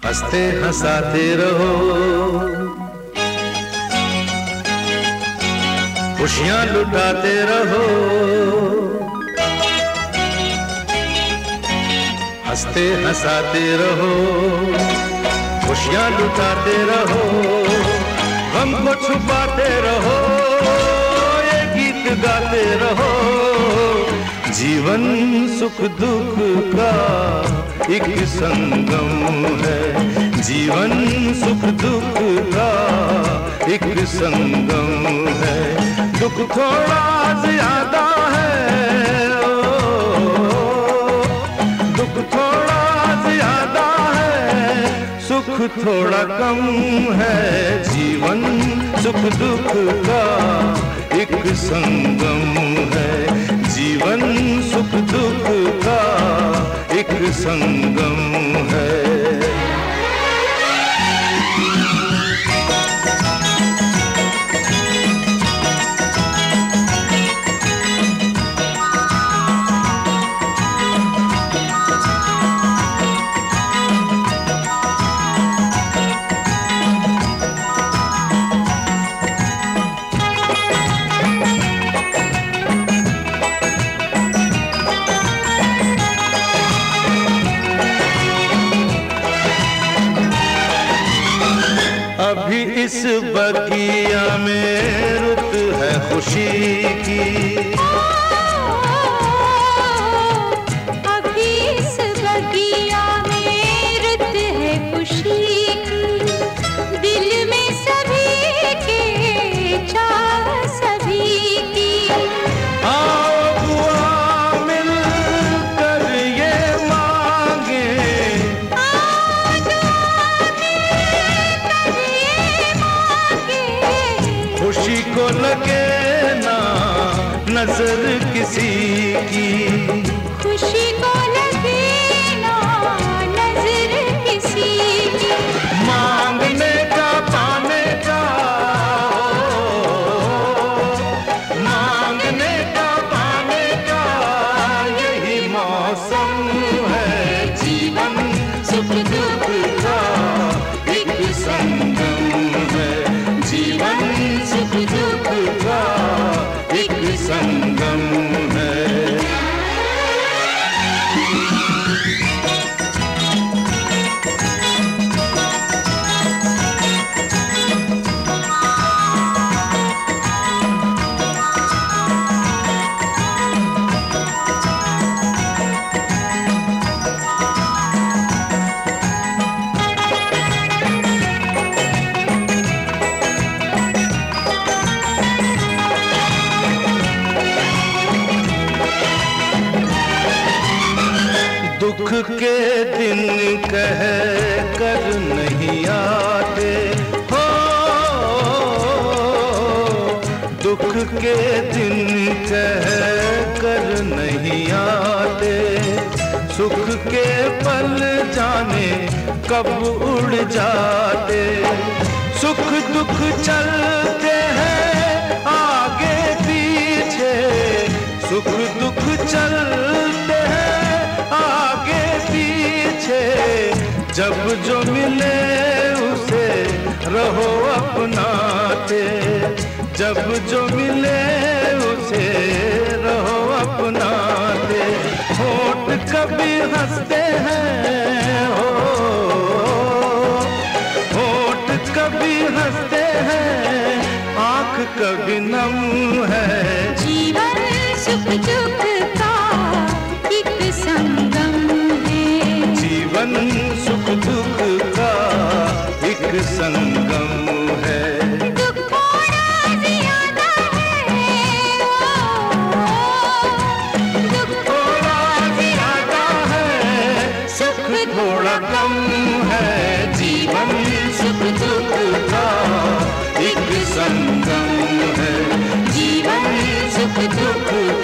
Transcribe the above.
हंसते हंसाते रहो, खुशियां लुटाते रहो। हंसते हंसाते रहो, खुशियां लुटाते रहो। गम को छुपाते रहो, ये गीत गाते रहो। जीवन सुख दुख का एक संगम है। जीवन सुख दुख का एक संगम है। दुख थोड़ा ज्यादा है, दुख थोड़ा ज्यादा है, सुख थोड़ा कम है। जीवन सुख दुख का एक संगम है। जीवन सुख दुख का एक संगम है। अभी इस बगिया में रुत है खुशी की। अभी इस बगिया में रुत है खुशी की। दिल में सभी के चाह सभी की। आओ दुआ मिलकर ये मांगे, खुशी को लगे ना नजर किसी की। खुशी को लगे ना नजर किसी की। मांगने का पाने का, मांगने का पाने का यही मौसम है। जीवन सुख दुख का एक संगम है। जीवन सुख दुख का एक संगम है। दुख के दिन कह कर नहीं आते हो, दुख के दिन कह कर नहीं आते। सुख के पल जाने कब उड़ जाते। सुख दुख चलते हैं आगे पीछे, सुख दुख चलते हैं आगे पीछे। जब जो मिले उसे रहो अपनाते। जब जो मिले उसे रहो अपनाते। होठ कभी हंसते हैं, होठ कभी हंसते हैं, आंख कभी नम है। जीवन सुख दुख का एक संगम है। जीवन सुख दुख का एक संगम है। दुख थोड़ा ज्यादा है, दुख थोड़ा ज्यादा है, सुख थोड़ा कम है। जीवन सुख दुख का एक संगम है। जीवन सुख दुख